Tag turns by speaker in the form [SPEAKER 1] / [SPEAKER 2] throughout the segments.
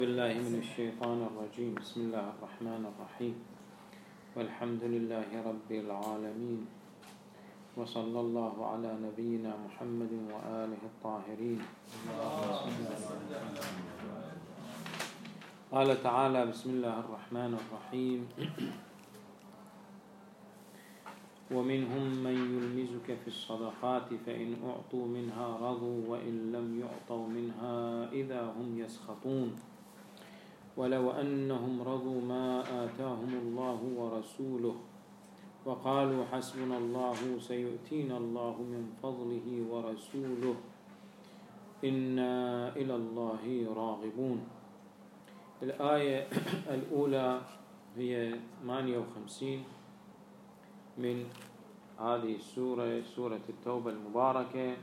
[SPEAKER 1] بالله من الشيطان الرجيم. بسم الله الرحمن الرحيم، والحمد لله رب العالمين، وصلى الله على نبينا محمد وآله الطاهرين. قال تعالى: بسم الله الرحمن الرحيم: ومنهم من يلمزك في الصدقات فإن أعطوا منها رضوا وإن لم يعطوا منها إذا هم يسخطون ولو أنهم رضوا ما آتاهم الله ورسوله وقالوا حسبنا الله سيؤتينا الله من فضله ورسوله إنا إلى الله راغبون. الآية الأولى هي 58 من هذه السورة، سورة التوبة المباركة.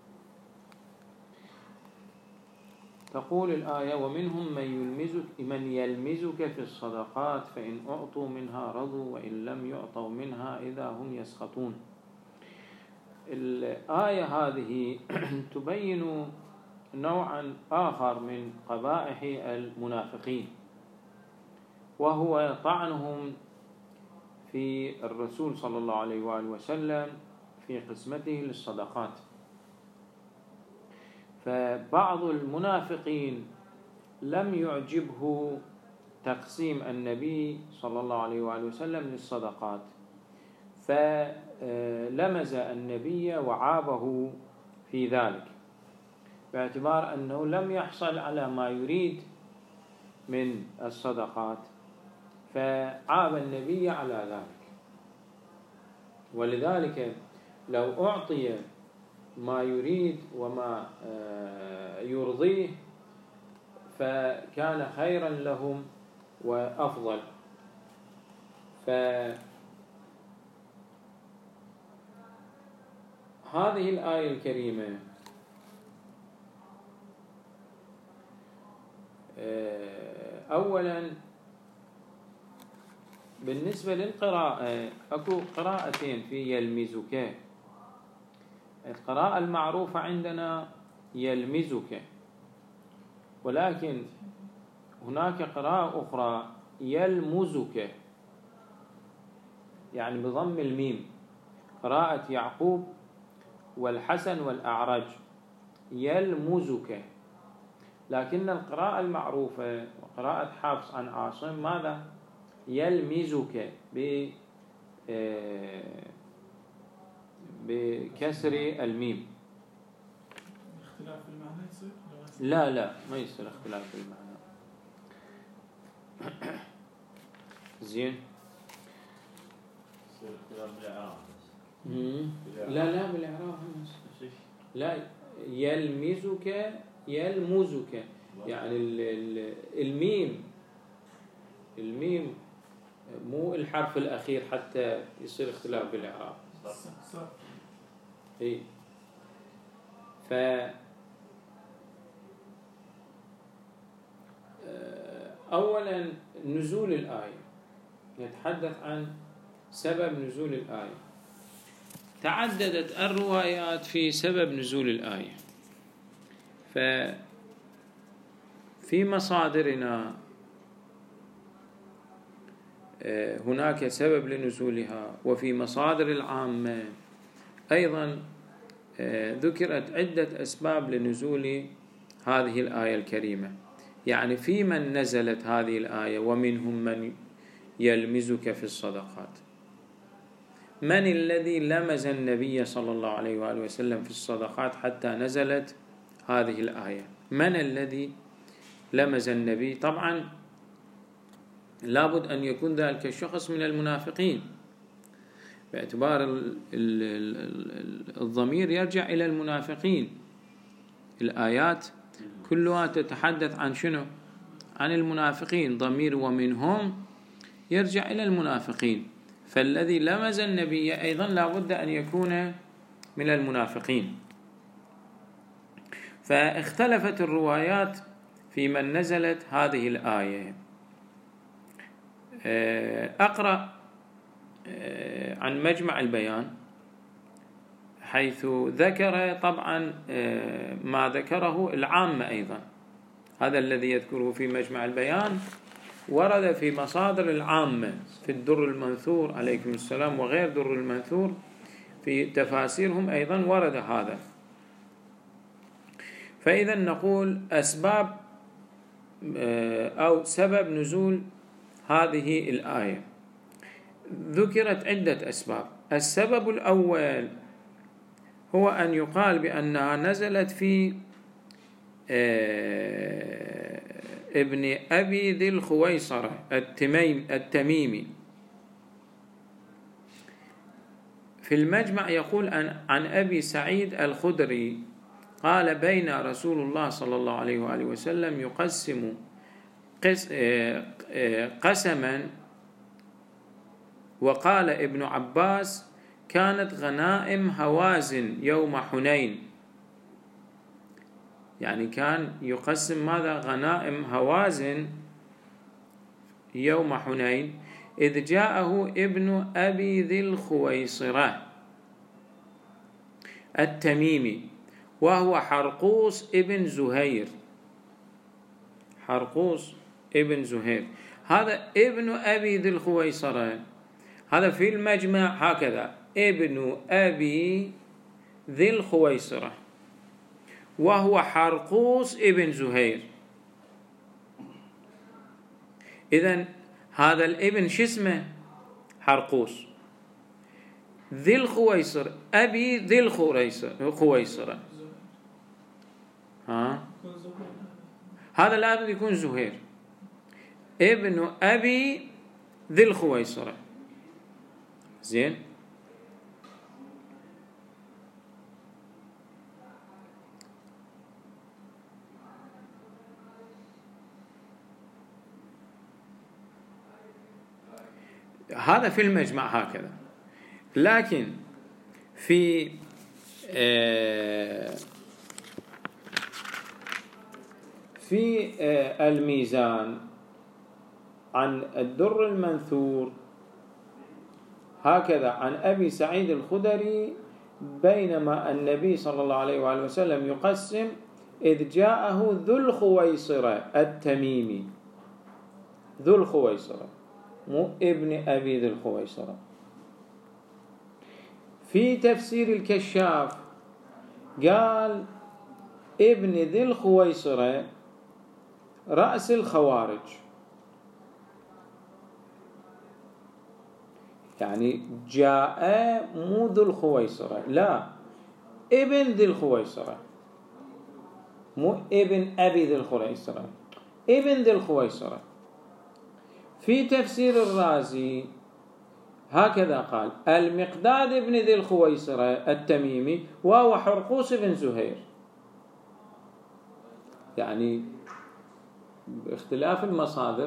[SPEAKER 1] تقول الآية: ومنهم من يلمزك في الصدقات فإن أعطوا منها رضوا وإن لم يعطوا منها إذا هم يسخطون. الآية هذه تبين نوعا آخر من قبائح المنافقين، وهو طعنهم في الرسول صلى الله عليه وآله وسلم في قسمته للصدقات. فبعض المنافقين لم يعجبه تقسيم النبي صلى الله عليه وآله وسلم للصدقات، فلمز النبي وعابه في ذلك، باعتبار أنه لم يحصل على ما يريد من الصدقات، فعاب النبي على ذلك. ولذلك لو أعطي ما يريد وما يرضيه فكان خيرا لهم وأفضل. فهذه الآية الكريمة أولا بالنسبة للقراءة، أكو قراءتين في يلمزك. القراءة المعروفة عندنا يلمزك، ولكن هناك قراءة أخرى يلمزك، يعني بضم الميم، قراءة يعقوب والحسن والأعرج يلمزك. لكن القراءة المعروفة وقراءة حفص عن عاصم ماذا؟ يلمزك بكسر الميم.
[SPEAKER 2] اختلاف المعنى يصير؟
[SPEAKER 1] لا ما يصير اختلاف المعنى. زين.
[SPEAKER 3] يصير اختلاف بالإعراب بس.
[SPEAKER 1] لا بالإعراب لا. يلمزك يعني الميم مو الحرف الأخير حتى يصير اختلاف بالإعراب.
[SPEAKER 2] صح.
[SPEAKER 1] إيه. أولا نزول الآية، نتحدث عن سبب نزول الآية. تعددت الروايات في سبب نزول الآية، ففي مصادرنا هناك سبب لنزولها، وفي مصادر العامة أيضا ذكرت عدة أسباب لنزول هذه الآية الكريمة. يعني في من نزلت هذه الآية: ومنهم من يلمزك في الصدقات. من الذي لمز النبي صلى الله عليه وآله وسلم في الصدقات حتى نزلت هذه الآية؟ من الذي لمز النبي؟ طبعا لابد أن يكون ذلك الشخص من المنافقين، باعتبار الضمير يرجع إلى المنافقين. الآيات كلها تتحدث عن شنو؟ عن المنافقين. ضمير ومنهم يرجع إلى المنافقين، فالذي لمز النبي أيضا لابد أن يكون من المنافقين. فاختلفت الروايات في من نزلت هذه الآية. أقرأ عن مجمع البيان، حيث ذكر طبعا ما ذكره العامة أيضا. هذا الذي يذكره في مجمع البيان ورد في مصادر العامة في الدر المنثور عليكم السلام وغير در المنثور في تفاسيرهم أيضا ورد هذا. فإذا نقول أسباب أو سبب نزول هذه الآية ذكرت عدة أسباب. السبب الأول هو أن يقال بأنها نزلت في ابن أبي ذي الخويصرة التميمي. في المجمع يقول عن أبي سعيد الخدري قال بين رسول الله صلى الله عليه وآله وسلم يقسم قسما وقال ابن عباس كانت غنائم هوازن يوم حنين، يعني كان يقسم ماذا؟ غنائم هوازن يوم حنين، إذ جاءه ابن أبي ذي الخويصرة التميمي وهو حرقوس ابن زهير. حرقوس ابن زهير هذا ابن أبي ذي الخويصرة، هذا في المجمع هكذا ابن أبي ذي الخويصرة وهو حرقوس ابن زهير. إذن هذا الابن شو اسمه؟ حرقوس. ذي الخويصر أبي ذي الخويصرة هذا لابد يكون زهير ابن أبي ذي الخويصرة. زين، هذا في المجمع هكذا. لكن في الميزان عن الدر المنثور هكذا عن أبي سعيد الخدري بينما النبي صلى الله عليه وآله وسلم يقسم إذ جاءه ذو الخويصرة التميمي، ذو الخويصرة مو ابن أبي ذي الخويصرة. في تفسير الكشاف قال ابن ذي الخويصرة رأس الخوارج، يعني جاء مو ذو الخويصرة، لا ابن ذي الخويصرة، مو ابن أبي ذي الخويصرة، ابن ذي الخويصرة. في تفسير الرازي هكذا قال المقداد ابن ذي الخويصرة التميمي وهو حرقوس بن زهير. يعني باختلاف المصادر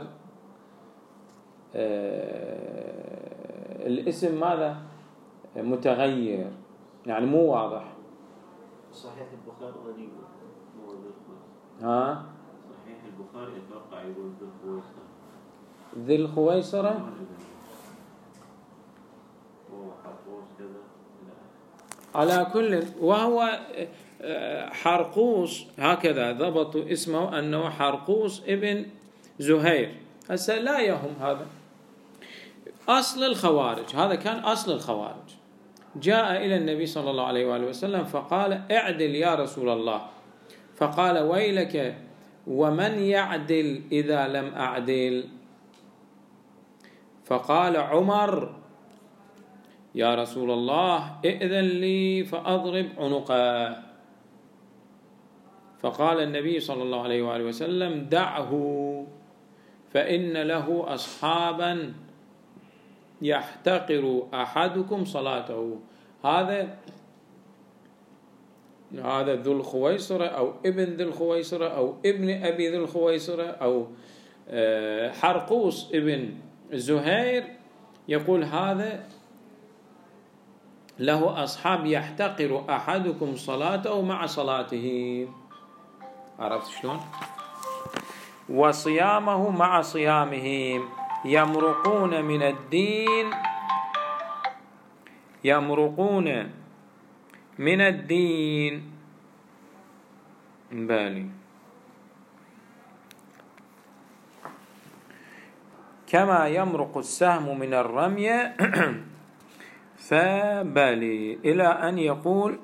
[SPEAKER 1] الاسم ماذا؟ متغير، يعني مو واضح.
[SPEAKER 3] صحيح البخاري غريب
[SPEAKER 1] ها؟
[SPEAKER 3] صحيح البخاري اتوقع يقول
[SPEAKER 1] ذي الخويصرة على كل، وهو حرقوس هكذا ضبطوا اسمه أنه حرقوس ابن زهير. هسه لا يهم هذا أصل الخوارج، هذا كان أصل الخوارج. جاء إلى النبي صلى الله عليه وآله وسلم فقال اعدل يا رسول الله، فقال ويلك ومن يعدل إذا لم أعدل؟ فقال عمر يا رسول الله ائذن لي فأضرب عنقه. فقال النبي صلى الله عليه وآله وسلم دعه فإن له أصحابا يحتقر أحدكم صلاته. هذا ذو الخويصرة أو ابن ذي الخويصرة أو ابن أبي ذي الخويصرة أو حرقوس ابن زهير، يقول هذا له أصحاب يحتقر أحدكم صلاته مع صلاته. عرفت شلون؟ وصيامه مع صيامهم، يمرقون من الدين، يمرقون من الدين بالي. كما يمرق السهم من الرمي فبالي، إلى أن يقول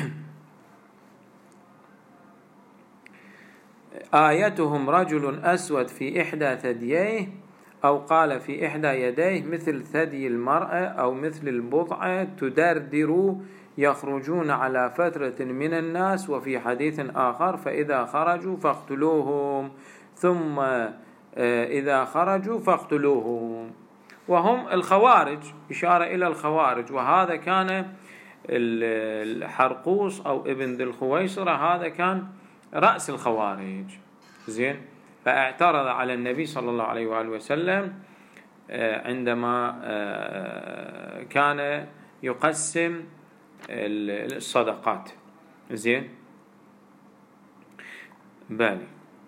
[SPEAKER 1] آيتهم رجل أسود في إحدى ثدييه، أو قال في إحدى يديه مثل ثدي المرأة أو مثل البضعة تدردر، يخرجون على فترة من الناس. وفي حديث آخر فإذا خرجوا فاقتلوهم، ثم إذا خرجوا فاقتلوهم، وهم الخوارج، إشارة إلى الخوارج. وهذا كان الحرقوس أو ابن ذي الخويصرة، هذا كان رأس الخوارج. زين، فاعترض على النبي صلى الله عليه وآله وسلم عندما كان يقسم الصدقات. زين، بالي.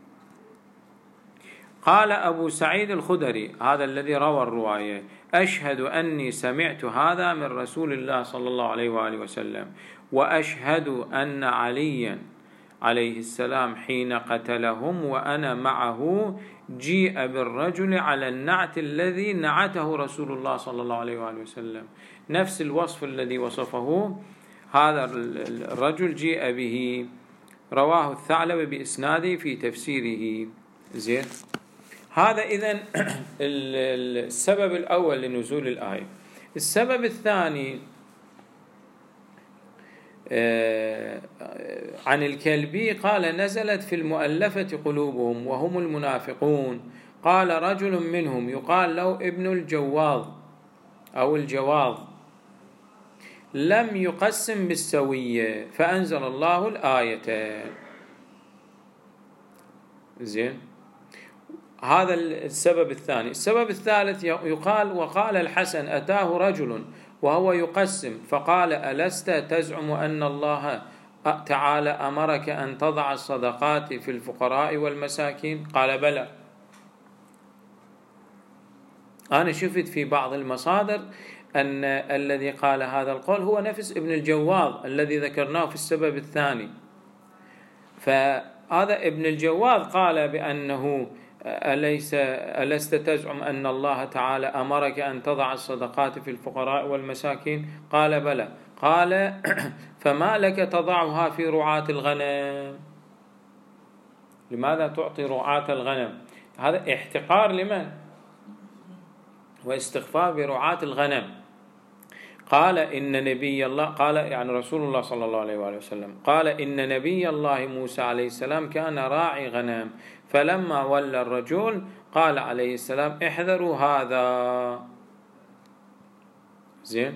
[SPEAKER 1] قال أبو سعيد الخدري، هذا الذي روى الرواية: أشهد أني سمعت هذا من رسول الله صلى الله عليه وآله وسلم، وأشهد أن عليا عليه السلام حين قتلهم وأنا معه جيء بالرجل على النعت الذي نعته رسول الله صلى الله عليه وآله وسلم، نفس الوصف الذي وصفه هذا الرجل جيء به. رواه الثعلبي بإسناده في تفسيره. زين، هذا إذن السبب الأول لنزول الآية. السبب الثاني عن الكلبي قال: نزلت في المؤلفة قلوبهم وهم المنافقون. قال رجل منهم يقال له ابن الجواض أو الجواض: لم يقسم بالسوية، فأنزل الله الآية. زين، هذا السبب الثاني. السبب الثالث يقال: وقال الحسن: أتاه رجل وهو يقسم فقال: ألست تزعم أن الله تعالى أمرك أن تضع الصدقات في الفقراء والمساكين؟ قال: بلى. أنا شفت في بعض المصادر أن الذي قال هذا القول هو نفس ابن الجواض الذي ذكرناه في السبب الثاني. فهذا ابن الجواض قال بأنه: ألست تزعم أن الله تعالى أمرك أن تضع الصدقات في الفقراء والمساكين؟ قال: بلى. قال: فما لك تضعها في رعاة الغنم؟ لماذا تعطي رعاة الغنم؟ هذا احتقار لمن؟ واستخفاف برعاة الغنم. قال: إن نبي الله، قال يعني رسول الله صلى الله عليه وآله وسلم، قال: إن نبي الله موسى عليه السلام كان راعي غنم، فلما ولى الرجل قال عليه السلام: احذروا هذا. زين،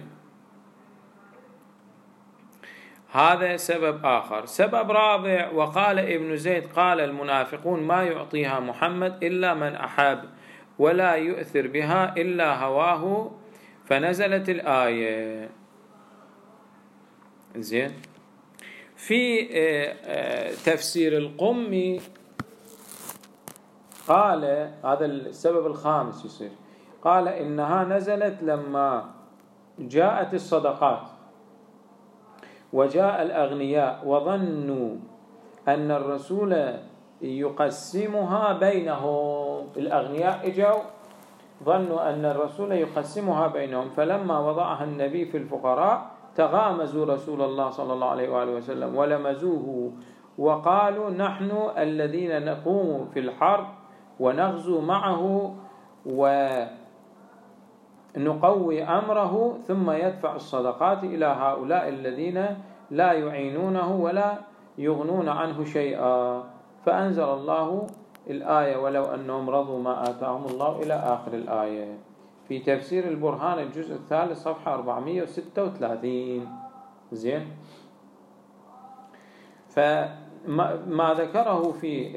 [SPEAKER 1] هذا سبب آخر. سبب رابع: وقال ابن زيد: قال المنافقون: ما يعطيها محمد إلا من أحب، ولا يؤثر بها إلا هواه، فنزلت الآية. زين، في تفسير القمي قال هذا السبب الخامس يصير، قال: إنها نزلت لما جاءت الصدقات وجاء الأغنياء وظنوا أن الرسول يقسمها بينهم. الأغنياء إجوا ظنوا أن الرسول يقسمها بينهم، فلما وضعها النبي في الفقراء تغامزوا رسول الله صلى الله عليه وآله وسلم ولمزوه، وقالوا: نحن الذين نقوم في الحرب ونغزو معه ونقوي أمره، ثم يدفع الصدقات إلى هؤلاء الذين لا يعينونه ولا يغنون عنه شيئا. فأنزل الله الآية: ولو أنهم رضوا ما آتاهم الله، إلى آخر الآية. في تفسير البرهان الجزء الثالث صفحة 436. زين، فما ذكره في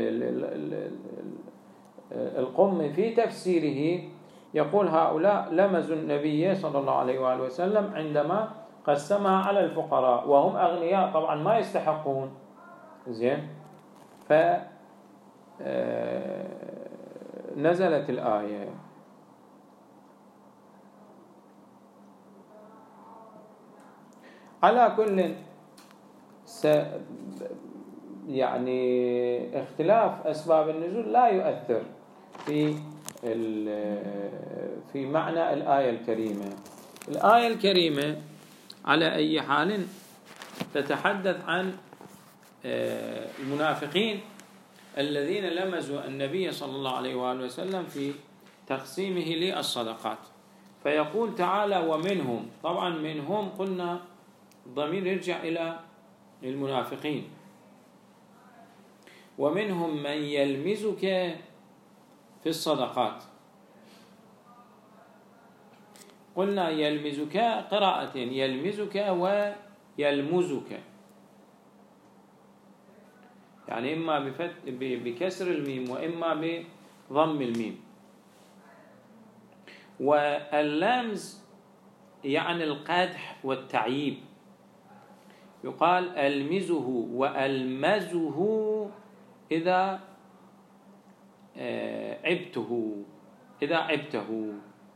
[SPEAKER 1] القم في تفسيره يقول: هؤلاء لمزوا النبي صلى الله عليه وآله وسلم عندما قسمها على الفقراء، وهم أغنياء طبعا ما يستحقون. زين، نزلت الآية. على كل يعني اختلاف أسباب النزول لا يؤثر في معنى الآية الكريمة. الآية الكريمة على أي حال تتحدث عن المنافقين الذين لمزوا النبي صلى الله عليه وآله وسلم في تقسيمه للصدقات. فيقول تعالى ومنهم، طبعا منهم قلنا الضمير يرجع إلى المنافقين. ومنهم من يلمزك في الصدقات. قلنا يلمزك قراءة يلمزك ويلمزك، يعني إما بكسر الميم وإما بضم الميم. واللمز يعني القدح والتعييب، يقال ألمزه وألمزه إذا عبته، إذا عبته.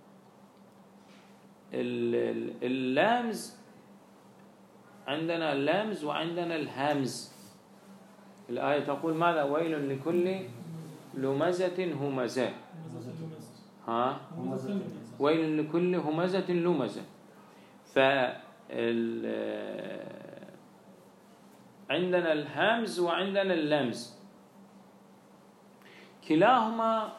[SPEAKER 1] اللامز عندنا اللامز وعندنا الهمز. الآية تقول ماذا؟ ويل لكل لمزة همزة. ها؟ ويل لكل همزة لمزة. عندنا الهمز وعندنا اللمز، كلاهما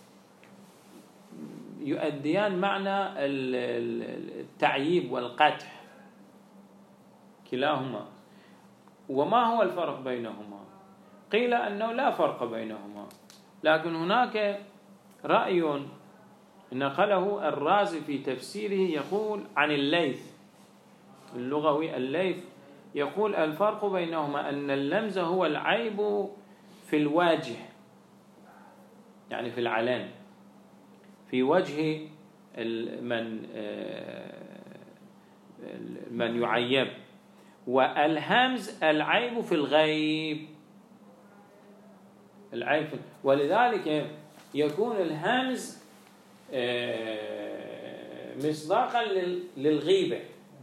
[SPEAKER 1] يؤديان معنى التعييب والقدح، كلاهما. وما هو الفرق بينهما؟ قيل أنه لا فرق بينهما، لكن هناك رأي نقله الرازي في تفسيره يقول عن الليث اللغوي، الليث يقول الفرق بينهما أن اللمز هو العيب في الوجه، يعني في العلن، في وجه من يعيب، والهمز العيب في الغيب، العيب ولذلك يكون الهمز مصداقا للغيبة.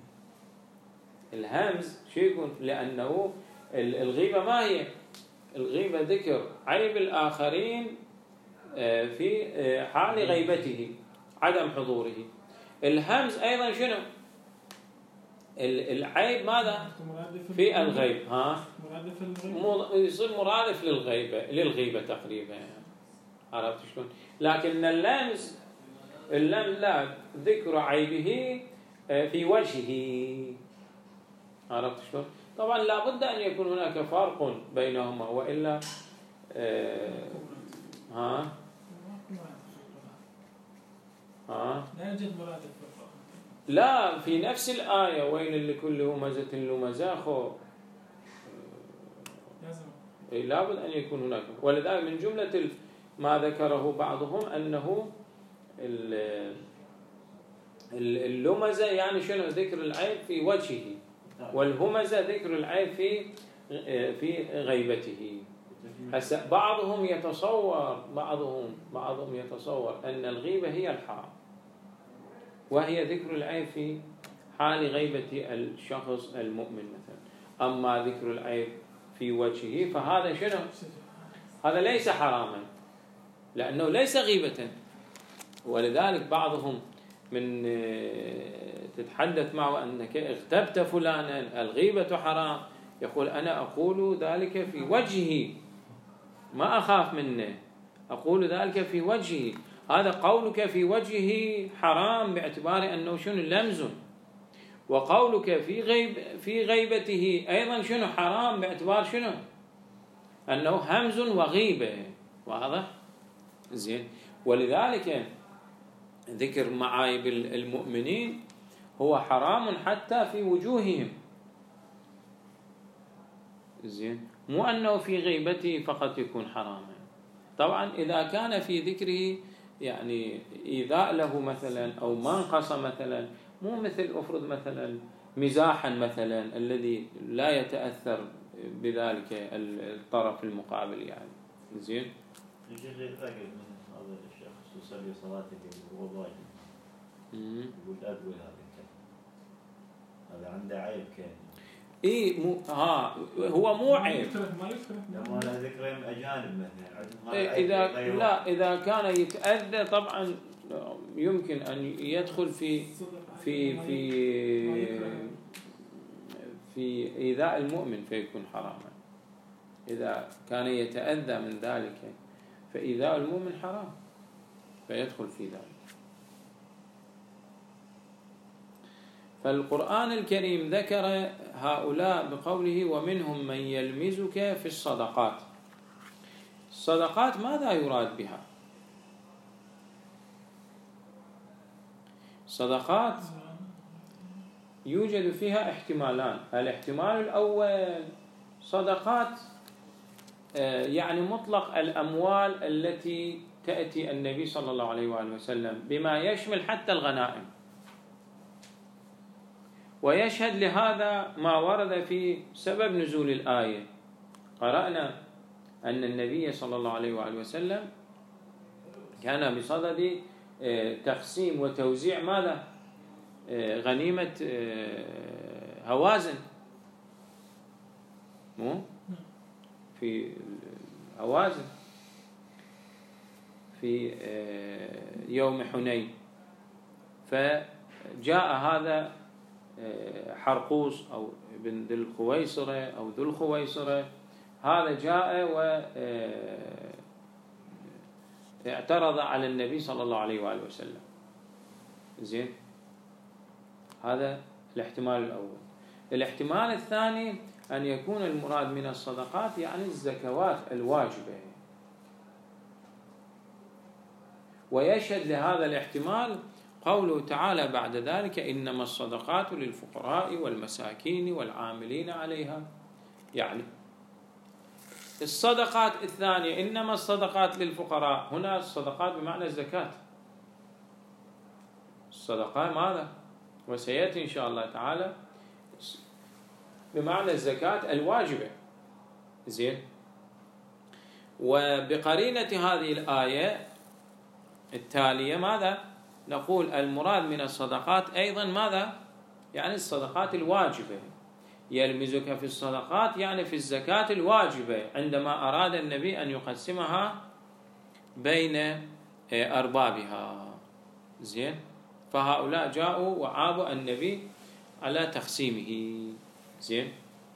[SPEAKER 1] الهمز شو يكون؟ لأنه الغيبة ما هي؟ الغيبة ذكر عيب الآخرين في حال غيبته، عدم حضوره. الهمز أيضا شنو؟ العيب ماذا؟ في الغيب. ها؟ يصير مرادف للغيبة تقريبا، عرفت شلون؟ لكن اللمز لا، ذكر عيبه في وجهه، عرفت شلون؟ طبعا لا بد أن يكون هناك فرق بينهما، وإلا
[SPEAKER 2] لا يوجد مرادف.
[SPEAKER 1] لا، في نفس الآية ويل لكل همزة لمزة لابد أن يكون هناك. ولذلك من جملة ما ذكره بعضهم أنه اللمزة يعني شنو؟ ذكر العيب في وجهه، والهمزة ذكر العيب في غيبته. هسه بعضهم يتصور أن الغيبة هي الحرام، وهي ذكر العيب في حال غيبة الشخص المؤمن مثلا. أما ذكر العيب في وجهه فهذا شنو؟ هذا ليس حراما، لأنه ليس غيبة. ولذلك بعضهم من تتحدث معه أنك اغتبت فلانا، الغيبة حرام، يقول أنا أقول ذلك في وجهه، ما أخاف منه، أقول ذلك في وجهه. هذا قولك في وجهه حرام باعتبار أنه شنو؟ لمز. وقولك في غيبته أيضا شنو؟ حرام باعتبار شنو؟ أنه همز وغيبة. واضح؟ زين. ولذلك ذكر معايب المؤمنين هو حرام حتى في وجوههم، زين، مو أنه في غيبته فقط يكون حراما. طبعا إذا كان في ذكره يعني إيذاء له مثلا أو منقصة مثلا، مو مثل أفرض مثلا مزاحا مثلا الذي لا يتأثر بذلك الطرف المقابل، يعني زين.
[SPEAKER 3] يجي غير ذاك من هذا الشخص يصلي صلاته وهو ضايع، يقول أقول هذا عنده عيب كان.
[SPEAKER 1] اي هو مو
[SPEAKER 2] ما
[SPEAKER 1] عيب.
[SPEAKER 2] يكره ما يكره.
[SPEAKER 3] لما لا ذكرهم اجانب مثلا
[SPEAKER 1] اذا كان يتأذى طبعا يمكن ان يدخل في ايذاء المؤمن فيكون حراما. اذا كان يتأذى من ذلك فايذاء المؤمن حرام فيدخل في ذلك. فالقرآن الكريم ذكر هؤلاء بقوله ومنهم من يلمزك في الصدقات. الصدقات ماذا يراد بها؟ صدقات يوجد فيها احتمالان. الاحتمال الأول صدقات يعني مطلق الأموال التي تأتي النبي صلى الله عليه وآله وسلم بما يشمل حتى الغنائم. ويشهد لهذا ما ورد في سبب نزول الآية. قرأنا أن النبي صلى الله عليه وآله وسلم كان بصدد تقسيم وتوزيع ماذا؟ غنيمة هوازن، مو في هوازن في يوم حنين. فجاء هذا حرقوس أو ابن ذي الخويصرة أو ذو الخويصرة، هذا جاء واعترض على النبي صلى الله عليه وآله وسلم. زين، هذا الاحتمال الأول. الاحتمال الثاني أن يكون المراد من الصدقات يعني الزكوات الواجبة. ويشهد لهذا الاحتمال قوله تعالى بعد ذلك إنما الصدقات للفقراء والمساكين والعاملين عليها. يعني الصدقات الثانية إنما الصدقات للفقراء، هنا الصدقات بمعنى الزكاة. الصدقات ماذا؟ وسيأتي إن شاء الله تعالى بمعنى الزكاة الواجبة. زين، وبقرينة هذه الآية التالية ماذا؟ نقول المراد من الصدقات أيضا ماذا؟ يعني الصدقات الواجبة. يلمزك في الصدقات يعني في الزكاة الواجبة، عندما أراد النبي أن يقسمها بين أربابها. زين، فهؤلاء جاءوا وعابوا النبي على تقسيمه. زين،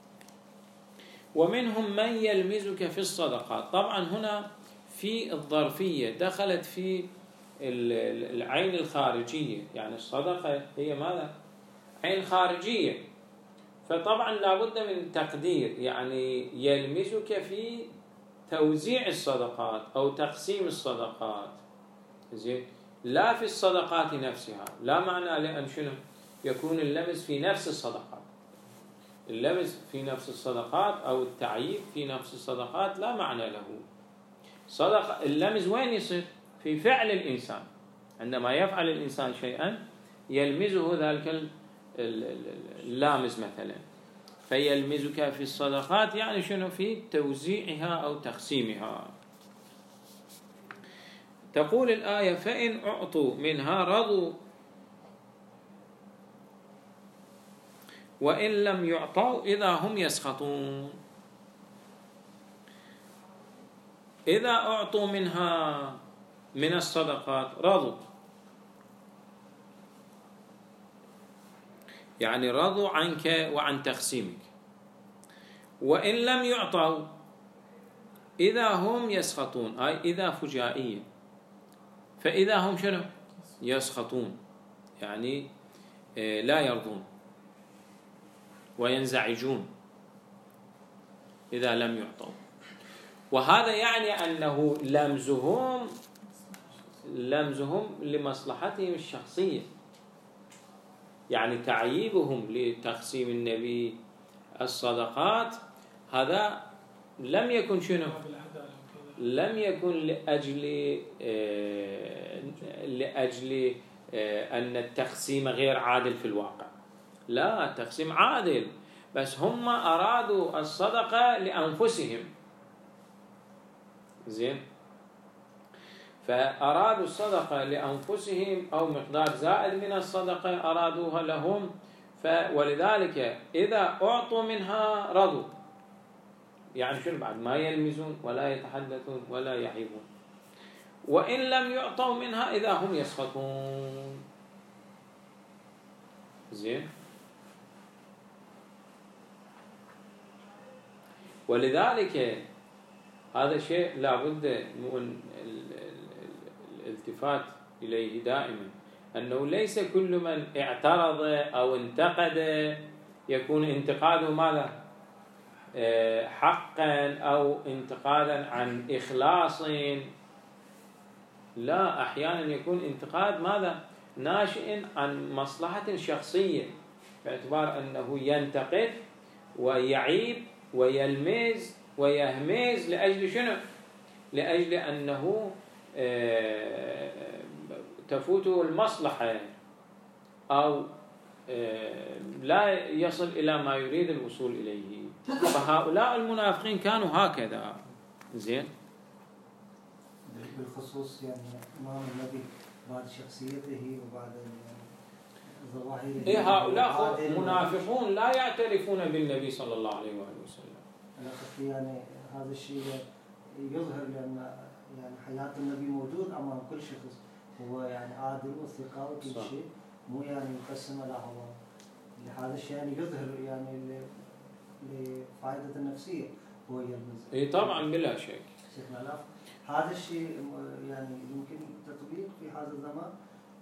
[SPEAKER 1] ومنهم من يلمزك في الصدقات. طبعا هنا في الظرفية دخلت في العين الخارجية، يعني الصدقة هي ماذا؟ عين خارجية، فطبعا لابد من تقدير، يعني يلمزك في توزيع الصدقات أو تقسيم الصدقات. زين، لا في الصدقات نفسها. لا معنى لأن شنو يكون اللمس في نفس الصدقات. اللمس في نفس الصدقات أو التعييب في نفس الصدقات لا معنى له. صدقة اللمس وين يصير؟ في فعل الإنسان، عندما يفعل الإنسان شيئا يلمزه ذلك اللامس مثلا. فيلمزك في الصدقات يعني شنو؟ في توزيعها أو تقسيمها. تقول الآية فإن أعطوا منها رضوا وإن لم يعطوا إذا هم يسخطون. إذا أعطوا منها من الصدقات رضوا، يعني رضوا عنك وعن تقسيمك. وإن لم يعطوا إذا هم يسخطون، أي إذا فجائية، فإذا هم شنو؟ يسخطون، يعني لا يرضون وينزعجون إذا لم يعطوا. وهذا يعني أنه لمزهم لمصلحتهم الشخصية، يعني تعييبهم لتقسيم النبي الصدقات هذا لم يكن شنو؟ لم يكن لأجل أن التقسيم غير عادل في الواقع. لا، التقسيم عادل، بس هم أرادوا الصدقة لأنفسهم. زين، فأرادوا الصدقة لأنفسهم أو مقدار زائد من الصدقة أرادوها لهم، ولذلك إذا أعطوا منها رضوا، يعني شنو بعد؟ ما يلمزون ولا يتحدثون ولا يعيبون. وإن لم يعطوا منها إذا هم يسخطون. زين. ولذلك هذا شيء لابد من الالتفات إليه دائما، أنه ليس كل من اعترض أو انتقد يكون انتقاده ماذا؟ حقا أو انتقادا عن إخلاص. لا، أحيانا يكون انتقاد ماذا؟ ناشئ عن مصلحة شخصية، باعتبار أنه ينتقد ويعيب ويلمز ويهمز لأجل شنو؟ لأجل أنه تفوته المصلحة أو لا يصل إلى ما يريد الوصول إليه. فهؤلاء المنافقين كانوا هكذا. زين.
[SPEAKER 4] بالخصوص يعني إمام النبي بعد شخصيته وبعد ظواهره.
[SPEAKER 1] هؤلاء منافقون لا يعترفون بالنبي صلى الله عليه وآله وسلم.
[SPEAKER 4] أنا قصدي يعني هذا الشيء يظهر لأن يعني حياة النبي موجود أمام كل شخص، هو يعني عادل وثقة وكل شيء، مو يعني يقسم على هواه. هذا الشيء يعني يظهر يعني لفائدة النفسية هو يلمز.
[SPEAKER 1] طبعا بلا شك.
[SPEAKER 4] شيخنا هذا الشيء يعني يمكن تطبيق في هذا الزمان.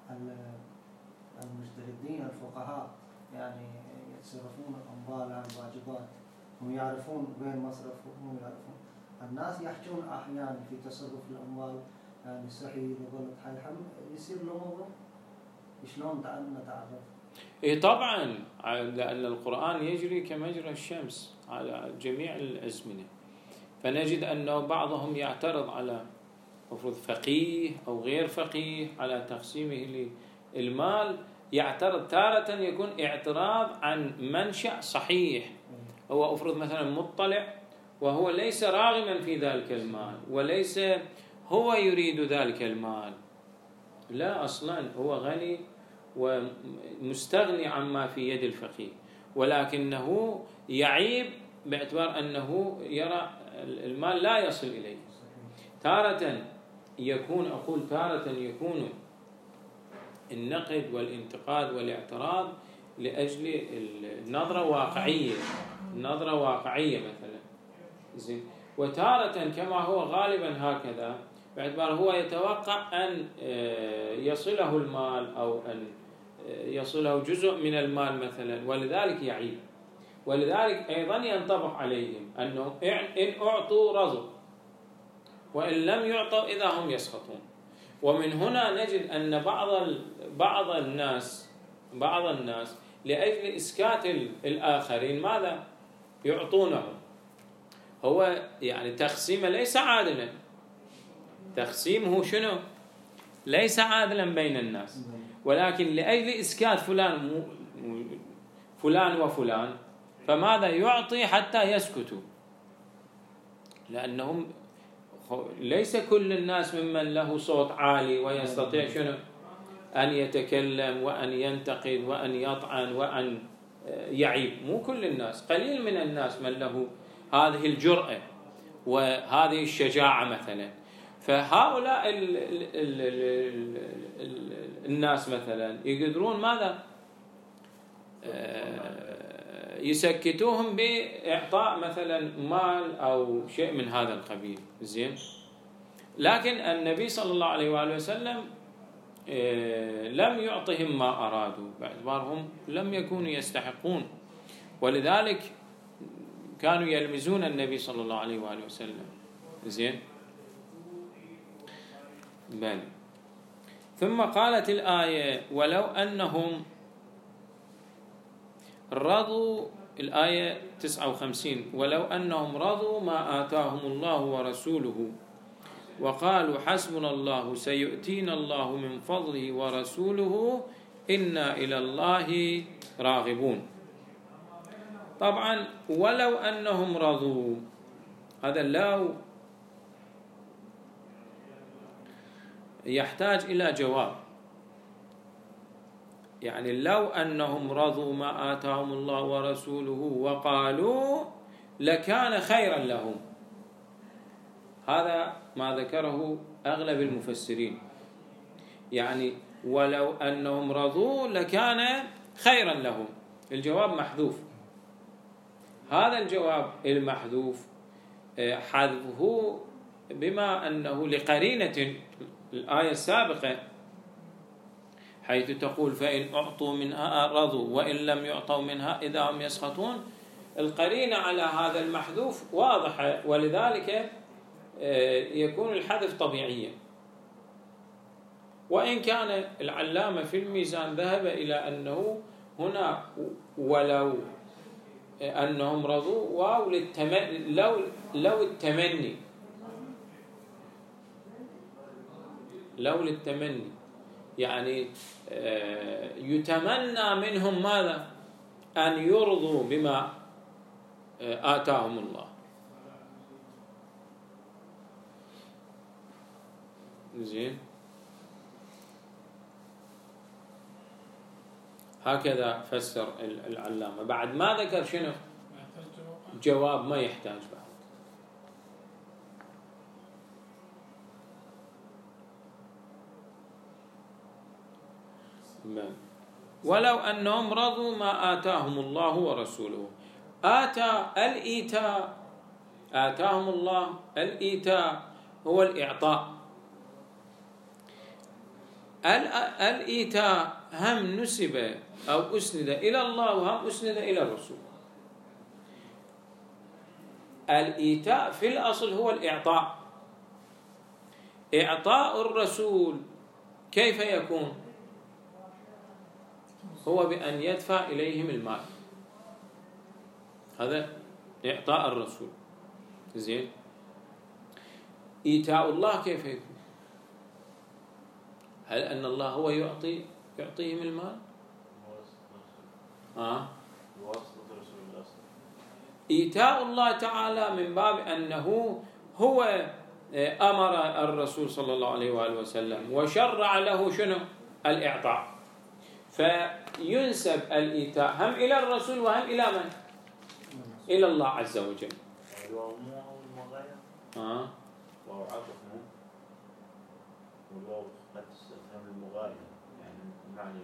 [SPEAKER 4] المجتهدين الفقهاء يعني يتصرفون الأموال عن الواجبات، هم يعرفون وين مصرفهم، هم يعرفون. الناس يحجون أحيانا في تصرف الأموال يعني صحيح وغلط، هل يصير له موضوع؟ شلون نتعرف؟
[SPEAKER 1] طبعا، لأن القرآن يجري كمجرى الشمس على جميع الأزمنة، فنجد أنه بعضهم يعترض على مفروض فقيه أو غير فقيه على تقسيمه للمال. يعترض تارة يكون اعتراض عن منشأ صحيح، هو أفرض مثلا مطلع وهو ليس راغما في ذلك المال وليس هو يريد ذلك المال، لا أصلا هو غني ومستغني عما في يد الفقيه، ولكنه يعيب باعتبار أنه يرى المال لا يصل إليه. تارة يكون النقد والانتقاد والاعتراض لأجل النظرة واقعية مثلا. زين. وتارة كما هو غالبا هكذا باعتبار هو يتوقع أن يصله المال أو أن يصله جزء من المال مثلا، ولذلك يعيب. ولذلك أيضا ينطبق عليهم أنه إن أعطوا رضوا وإن لم يعطوا إذا هم يسخطون. ومن هنا نجد أن بعض الناس لأجل إسكات الآخرين ماذا يعطونهم؟ هو يعني تقسيمه ليس عادلا، تقسيمه شنو؟ ليس عادلا بين الناس، ولكن لأجل إسكات فلان وفلان فماذا يعطي حتى يسكتوا، لأنهم ليس كل الناس ممن له صوت عالي ويستطيع شنو أن يتكلم وأن ينتقد وأن يطعن وأن يعيب. مو كل الناس، قليل من الناس من له هذه الجرأة وهذه الشجاعة مثلا. فهؤلاء الناس مثلا يقدرون ماذا يسكتوهم بإعطاء مثلا مال أو شيء من هذا القبيل. زين. لكن النبي صلى الله عليه وآله وسلم لم يعطهم ما أرادوا باعتبارهم لم يكونوا يستحقون، ولذلك كانوا يلمزون النبي صلى الله عليه وآله وسلم. زين. بل ثم قالت الآية ولو أنهم رضوا، الآية 59، ولو أنهم رضوا ما آتاهم الله ورسوله وقالوا حسبنا الله سيؤتينا الله من فضله ورسوله إنا إلى الله راغبون. طبعا ولو أنهم رضوا، هذا لو يحتاج إلى جواب. يعني لو أنهم رضوا ما آتاهم الله ورسوله وقالوا لكان خيرا لهم. هذا ما ذكره أغلب المفسرين، يعني ولو أنهم رضوا لكان خيرا لهم. الجواب محذوف. هذا الجواب المحذوف حذفه بما أنه لقرينة الآية السابقة، حيث تقول فإن أعطوا منها رضوا وإن لم يعطوا منها إذا هم يسخطون. القرينة على هذا المحذوف واضحة، ولذلك يكون الحذف طبيعيا. وإن كان العلامة في الميزان ذهب إلى أنه هنا ولو أنهم رضوا واو لو التمني، لو للتمني، يعني يتمنى منهم ماذا؟ أن يرضوا بما آتاهم الله. زين، هكذا فسر العلامة. بعد ما ذكر شنو؟ جواب ما يحتاج بعد. ولو أنهم رضوا ما آتاهم الله ورسوله. الإيتاء آتاهم الله، الإيتاء هو الإعطاء. الإيتاء هم نسب أو أسند إلى الله وهم أسند إلى الرسول. الإيتاء في الأصل هو الإعطاء. إعطاء الرسول كيف يكون؟ هو بأن يدفع إليهم المال. هذا إعطاء الرسول. زين، إيتاء الله كيف يكون؟ هل أن الله هو يعطيهم المال؟ إيتاء الله تعالى من باب أنه هو أمر الرسول صلى الله عليه وآله وسلم وشرع له شنو؟ الإعطاء. فينسب الإيتاء هم إلى الرسول وهم إلى من؟ إلى الله عز وجل.
[SPEAKER 3] قد تستفهم المغاير، يعني معنى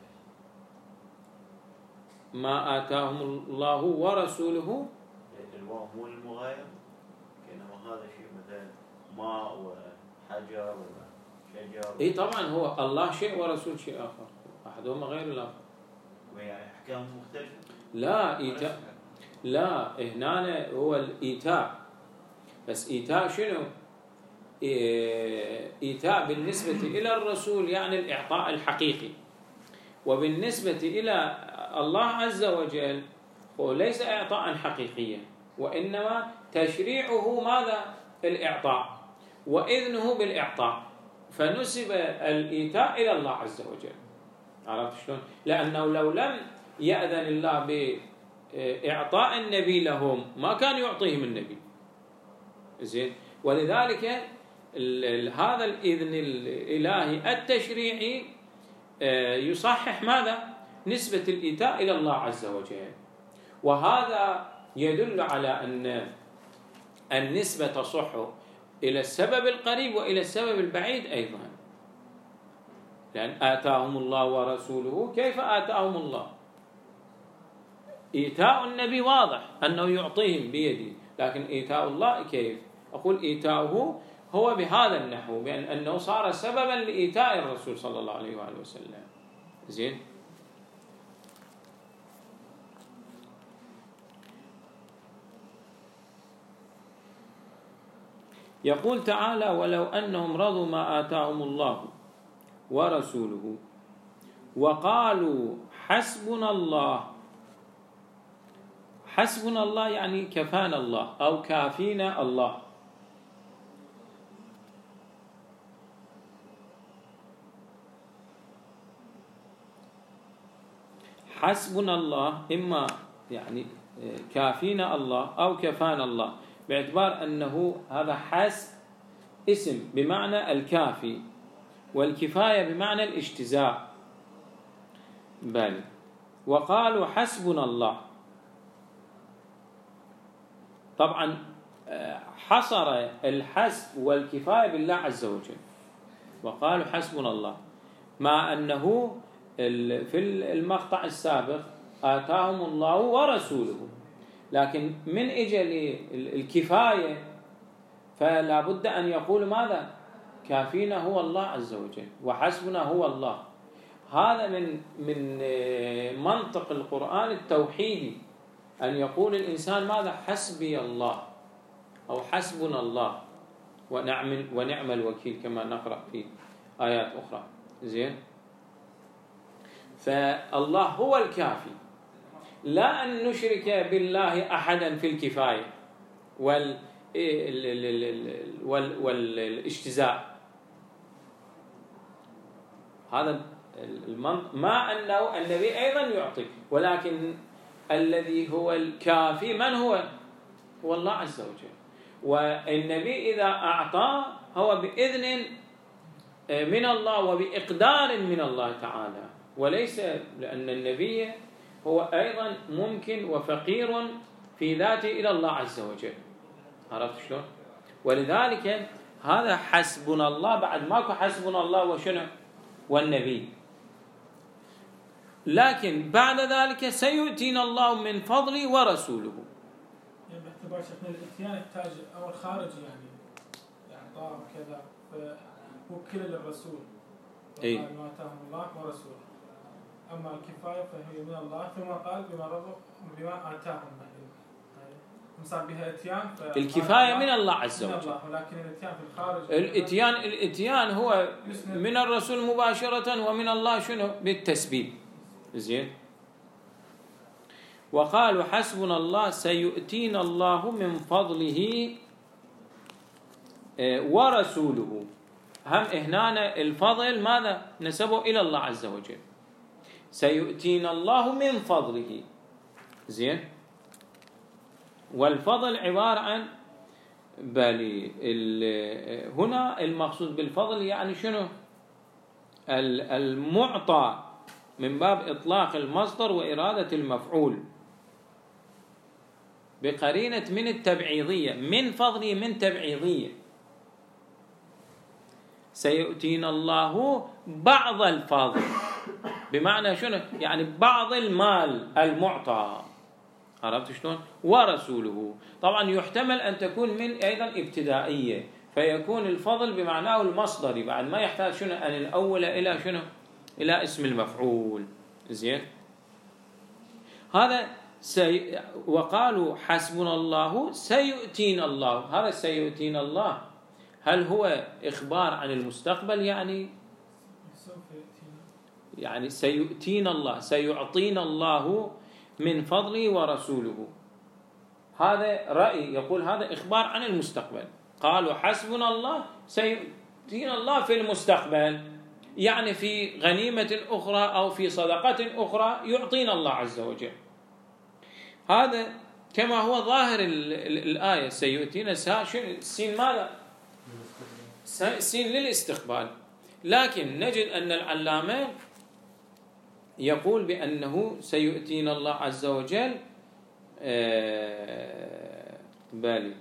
[SPEAKER 1] ما آتاهم الله ورسوله.
[SPEAKER 3] الواو مو المغاير، كأنما هذا شيء مثلا ماء وحجر وشجر.
[SPEAKER 1] اي طبعا، هو الله شيء ورسول شيء آخر، أحدهما غير الآخر.
[SPEAKER 3] ويعني أحكام مختلفة.
[SPEAKER 1] لا إيتاء، لا هنا هو الإيتاء، بس إيتاء شنو؟ إيتاء بالنسبة إلى الرسول يعني الإعطاء الحقيقي، وبالنسبة إلى الله عز وجل هو ليس إعطاء حقيقيا، وإنما تشريعه ماذا؟ الإعطاء وإذنه بالإعطاء، فنسب الإيتاء إلى الله عز وجل. عرفت شلون؟ لأنه لو لم يأذن الله بإعطاء النبي لهم ما كان يعطيهم النبي. زين، ولذلك هذا الإذن الإلهي التشريعي يصحح ماذا؟ نسبة الإيتاء إلى الله عز وجل. وهذا يدل على أن النسبة تصح إلى السبب القريب وإلى السبب البعيد أيضا، لأن آتاهم الله ورسوله. كيف آتاهم الله؟ إيتاء النبي واضح أنه يعطيهم بيده، لكن إيتاء الله كيف؟ أقول إيتاؤه هو بهذا النحو، بأن أنه صار سببا لإيتاء الرسول صلى الله عليه وآله وسلم. زين، يقول تعالى ولو أنهم رضوا ما آتاهم الله ورسوله وقالوا حسبنا الله. حسبنا الله يعني كفانا الله أو كافينا الله. حسبنا الله إما يعني كافينا الله أو كفانا الله، باعتبار أنه هذا حسب اسم بمعنى الكافي، والكفاية بمعنى الاجتزاء. بل وقالوا حسبنا الله. طبعا حصر الحسب والكفاية بالله عز وجل، وقالوا حسبنا الله، مع أنه في المقطع السابق آتاهم الله ورسوله، لكن من إجل الكفاية فلا بد أن يقول ماذا؟ كافينا هو الله عز وجل وحسبنا هو الله. هذا من منطق القرآن التوحيدي، أن يقول الإنسان ماذا؟ حسبي الله أو حسبنا الله ونعم الوكيل، كما نقرأ في آيات أخرى. زين، فالله هو الكافي، لا أن نشرك بالله أحدا في الكفاية والاجتزاء. هذا مع أنه النبي أيضا يعطي، ولكن الذي هو الكافي من هو؟ هو الله عز وجل. والنبي إذا أعطى هو بإذن من الله وبإقدار من الله تعالى، وليس لأن النبي هو أيضا ممكن وفقير في ذاته إلى الله عز وجل. عرفت شلون؟ ولذلك هذا حسبنا الله، بعد ماكو حسبنا الله وشنو؟ والنبي. لكن بعد ذلك سيؤتينا الله من فضله ورسوله.
[SPEAKER 2] يعني باعتبار شيخنا الاتيان التاج او الخارج يعني اعطاء كذا، فوكل للرسول
[SPEAKER 1] اي
[SPEAKER 2] ما اتاهم الله ورسوله. اما الكفايه فهي من الله، ثم قال بما اتاهم، مثال بها اتيان
[SPEAKER 1] الكفايه من الله عز وجل،
[SPEAKER 2] ولكن الاتيان في الخارج،
[SPEAKER 1] الاتيان هو من الرسول مباشره، ومن الله شنو؟ بالتسبيب. زين، وقالوا حسبنا الله سيؤتينا الله من فضله ورسوله. هم هنا الفضل ماذا؟ نسبه إلى الله عز وجل. سيؤتينا الله من فضله. زين، والفضل عبارة عن هنا المقصود بالفضل يعني شنو؟ المعطى من باب إطلاق المصدر وإرادة المفعول بقرينة من التبعيضية، من فضله من تبعيضية. سيؤتينا الله بعض الفضل، بمعنى شنو؟ يعني بعض المال المعطى. عرفت شلون؟ ورسوله. طبعا يحتمل أن تكون من أيضا ابتدائية، فيكون الفضل بمعناه المصدري، بعد ما يحتاج شنو؟ أن الأول إلى شنو؟ إلى اسم المفعول. زين، هذا وقالوا حسبنا الله سيؤتينا الله. هذا سيؤتينا الله هل هو إخبار عن المستقبل؟ يعني سيؤتينا الله، سيعطينا الله من فضله ورسوله. هذا رأي يقول هذا إخبار عن المستقبل. قالوا حسبنا الله سيؤتينا الله في المستقبل، يعني في غنيمة أخرى أو في صدقة أخرى يعطينا الله عز وجل. هذا كما هو ظاهر الآية. سيؤتينا سين ماذا؟ سين للاستقبال. لكن نجد أن العلامة يقول بأنه سيؤتينا الله عز وجل بالي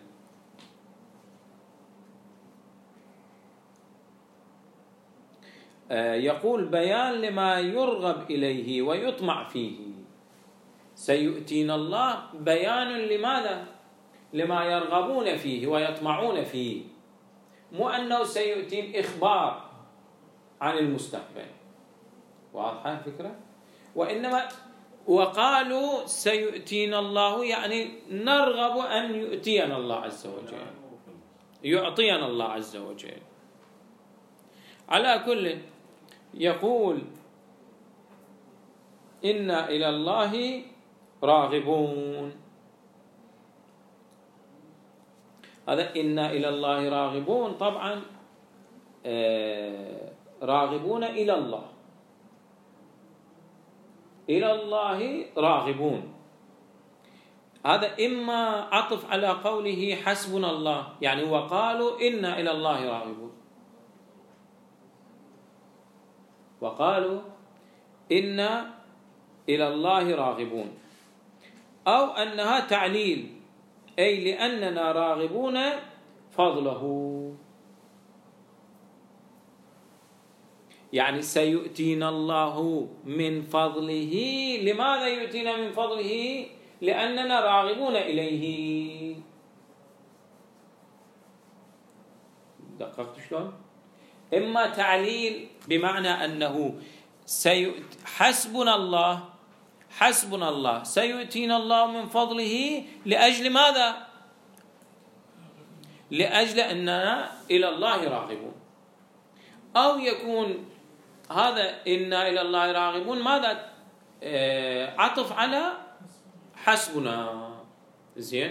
[SPEAKER 1] يقول بيان لما يرغب إليه ويطمع فيه. سيؤتينا الله بيان لماذا؟ لما يرغبون فيه ويطمعون فيه، مو أنه سيؤتين إخبار عن المستقبل. واضحة الفكرة؟ وإنما وقالوا سيؤتينا الله يعني نرغب أن يؤتينا الله عز وجل، يعطينا الله عز وجل. على كل يقول إنا إلى الله راغبون. هذا إنا إلى الله راغبون، طبعا راغبون إلى الله، إلى الله راغبون. هذا إما عطف على قوله حسبنا الله، يعني وقالوا إنا إلى الله راغبون، وقالوا إنا إلى الله راغبون، أو أنها تعليل أي لأننا راغبون فضله، يعني سيؤتينا الله من فضله. لماذا يؤتينا من فضله؟ لأننا راغبون إليه. دققت شلون؟ إما تعليل بمعنى أنه حسبنا الله سيؤتينا الله من فضله لأجل ماذا؟ لأجل أننا إلى الله راغبون. أو يكون هذا إنا إلى الله راغبون ماذا؟ عطف على حسبنا. زين،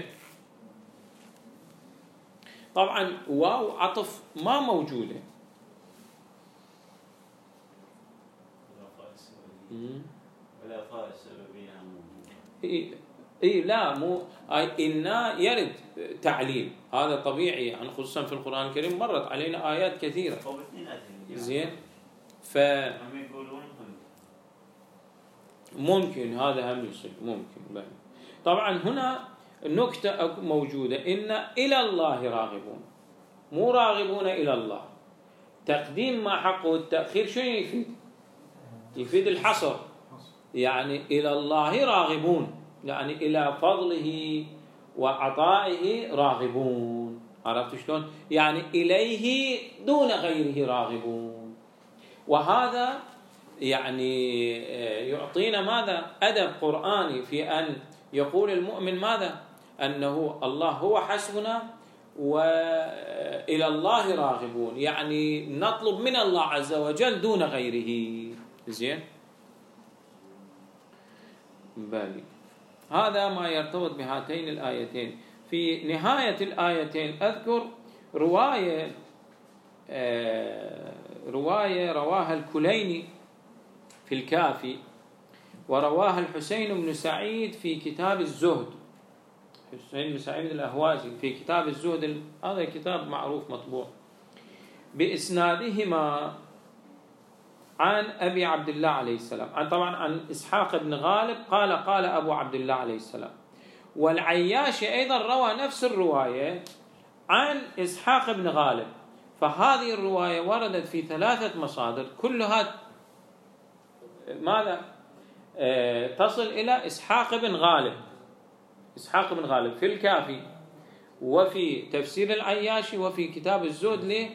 [SPEAKER 1] طبعا واو عطف ما موجودة.
[SPEAKER 3] والإعطاء السببية
[SPEAKER 1] لا مو إنا يرد تعليل، هذا طبيعي يعني، خصوصا في القرآن الكريم مرت علينا آيات كثيرة. زين،
[SPEAKER 3] هم يقولون
[SPEAKER 1] ممكن هذا هم يصير، ممكن. طبعا هنا نكتة موجودة، إن إلى الله راغبون، مو راغبون إلى الله. تقديم ما حقه التأخير شو يفيد؟ يفيد الحصر، يعني إلى الله راغبون، يعني إلى فضله وعطائه راغبون. عرفت شلون؟ يعني إليه دون غيره راغبون. وهذا يعني يعطينا ماذا؟ أدب قرآني في أن يقول المؤمن ماذا؟ أنه الله هو حسبنا وإلى الله راغبون، يعني نطلب من الله عز وجل دون غيره. زين، بالي هذا ما يرتبط بهاتين الآيتين. في نهاية الآيتين أذكر رواية رواها الكليني في الكافي، ورواها الحسين بن سعيد في كتاب الزهد. حسين بن سعيد الأهوازي في كتاب الزهد، هذا كتاب معروف مطبوع، بإسنادهما عن أبي عبد الله عليه السلام، طبعا عن إسحاق بن غالب قال أبو عبد الله عليه السلام. والعياشي أيضا روى نفس الرواية عن إسحاق بن غالب. فهذه الرواية وردت في 3 مصادر، كلها ماذا؟ تصل إلى إسحاق بن غالب في الكافي، وفي تفسير العياشي، وفي كتاب الزهد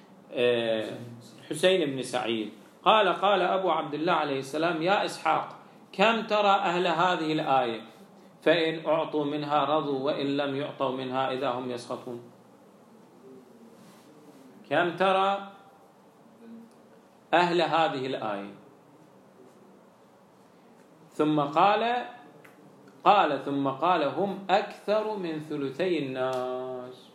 [SPEAKER 1] لحسين بن سعيد. قال أبو عبد الله عليه السلام: يا إسحاق، كم ترى أهل هذه الآية فإن أعطوا منها رضوا وإن لم يعطوا منها إذا هم يسخطون. كم ترى أهل هذه الآية؟ ثم قال هم أكثر من ثلثي الناس.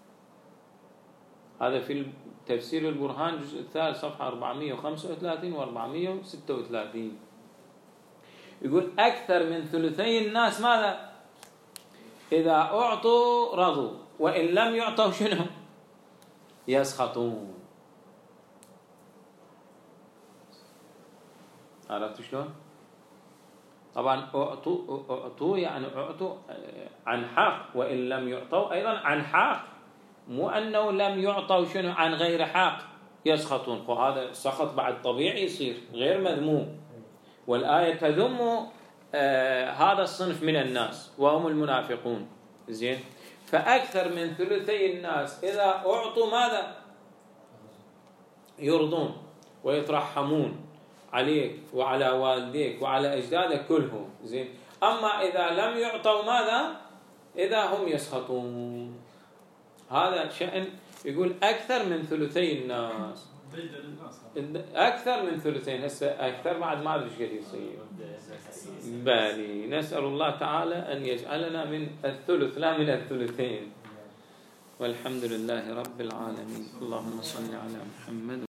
[SPEAKER 1] هذا في تفسير البرهان الجزء الثالث صفحة 435 و 436. يقول أكثر من ثلثي الناس ماذا؟ إذا أعطوا رضوا وإن لم يعطوا شنو؟ يسخطون. عرفت شلون؟ طبعا أعطوا يعني أعطوا عن حق، وإن لم يعطوا أيضا عن حق، مو أنه لم يعطوا شنو عن غير حق يسخطون. وهذا سخط بعد طبيعي يصير غير مذموم. والآية تذم هذا الصنف من الناس وهم المنافقون. زين، فأكثر من ثلثي الناس إذا أعطوا ماذا؟ يرضون ويترحمون عليك وعلى والديك وعلى أجدادك كلهم. زين، أما إذا لم يعطوا ماذا؟ إذا هم يسخطون. هذا شأن. يقول أكثر من ثلثي الناس، أكثر من ثلثين. هسه أكثر بعد ما أدري إيش قد يصير. بالي نسأل الله تعالى أن يجعلنا من الثلث لا من الثلثين. والحمد لله رب العالمين. اللهم صل على محمد.